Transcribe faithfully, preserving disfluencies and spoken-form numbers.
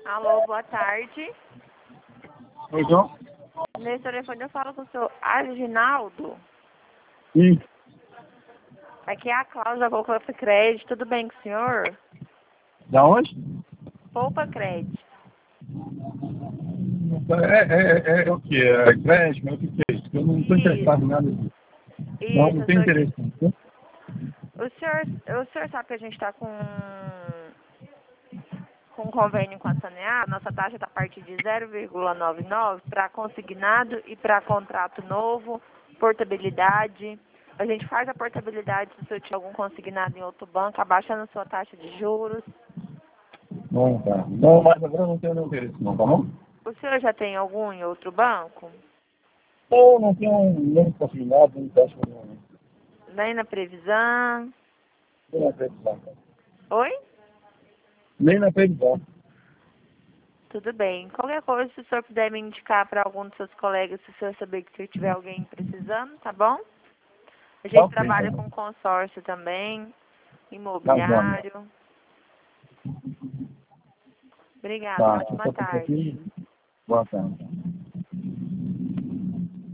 Alô, boa tarde. Oi, João? Nesse telefone eu falo com o seu Arginaldo. Sim. Aqui é a Cláudia, Poupa Crédito. Tudo bem com o senhor? Da onde? Poupa Crédito. É, é, é, é o que? É crédito? É o que é isso? Eu não estou interessado em nada disso. Não, Isso, não eu tenho sou de... interesse. Não. O senhor, o senhor sabe que a gente está com, com um convênio com a Sanear? Nossa taxa está a partir de zero vírgula noventa e nove para consignado e para contrato novo, portabilidade. A gente faz a portabilidade se o senhor tiver algum consignado em outro banco, abaixando sua taxa de juros. Não, tá. Não, mas agora eu não tenho nenhum interesse, não, tá bom? O senhor já tem algum em outro banco? Não, não tenho nem possibilidade, nem taxa nenhuma. Nem na previsão? Nem na previsão. Oi? Nem na previsão. Tudo bem. Qualquer coisa, se o senhor puder me indicar para algum dos seus colegas, se o senhor saber que se tiver alguém precisando, tá bom? A Tá gente ok, tá trabalha bom. com consórcio também, Tá bom. imobiliário. Obrigada, uma Tá, ótima só por tarde. aqui. Boa tarde.